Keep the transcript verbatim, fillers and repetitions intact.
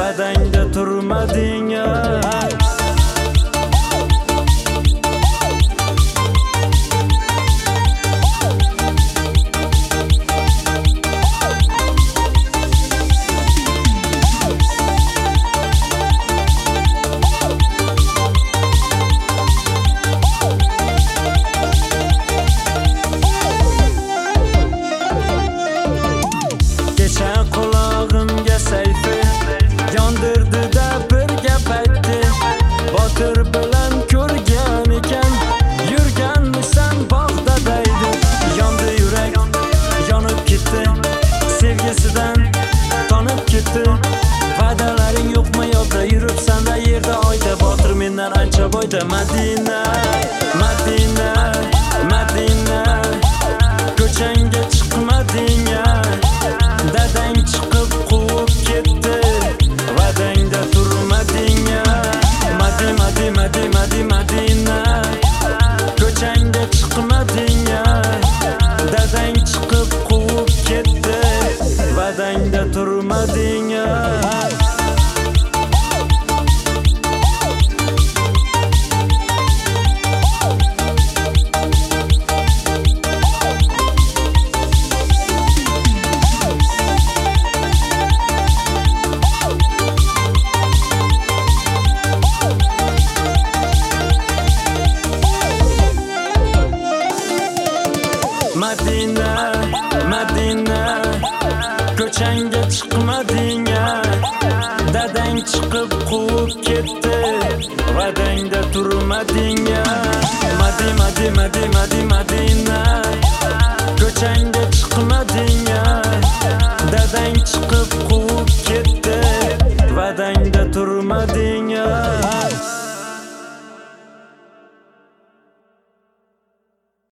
va'dangda turmading ya. Qulog'imga sayfi yondirdi-da bir gap aytdi. Botir bilan ko'rgan ekan, yurganmisan bog'da deydi. Yondi yurak, yonib ketdi, sevgisidan tonib ketdi. Va'dalaring yo'qmi yodda, yuribsan-da yerda oyda. Botir mendan ancha boyda. Madina, Madina, Madina, ko'changga chiqmading ya. Dadang chiqib quvib ketdi, va'dangda turmading ya. Madi, madi, madi, madi, Madina, ko'changga chiqmading ya. Dadang chiqib quvib ketdi, va'dangda turmading ya. Madina, Madina, ko'changga chiqmading ya. Dadang chiqib quvib ketdi, va'dangda turmading ya. Madi, madi, madi, madi, Madina, ko'changga chiqmading ya. Dadang chiqib quvib ketdi, va'dangda turmading ya.